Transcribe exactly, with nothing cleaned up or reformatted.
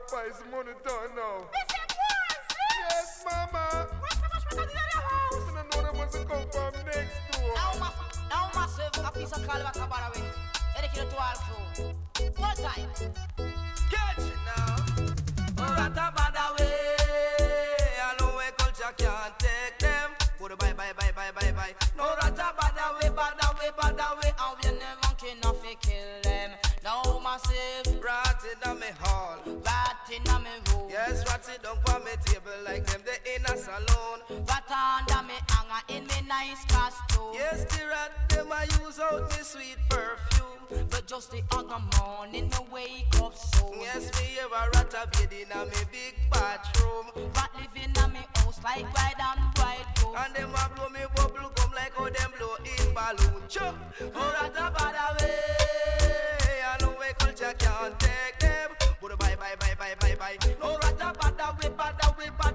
pies money down now. This is boys, Yes, mama. where's so much money in your house? I don't know that must come from next door. Now, ma, now massive, a piece of calva cabaret. Educated to all crew. One time. Catch it now. Rata bada way. I know where culture can't take them. Put a bye bye bye bye bye bye. No rata bada way, bada way, bada way. And we never can off kill them. Now massive. Rat in a me hall. Rat in a me room. Yes, rat sit down for me table like them they in a salon. Rat under me hanger in me nice costume. Yes, the rat them I use out me sweet perfume. But just the other morning me wake up soon. Yes, me have a rat a bed in a me big bathroom. Rat living in me house like bride and bridegroom. And them a blow me bubble gum like how them blow in balloon. Chop, oh rat a bad away. I know where culture can't take them. But bye bye bye bye bye bye. No rat a bad away, bad away, bad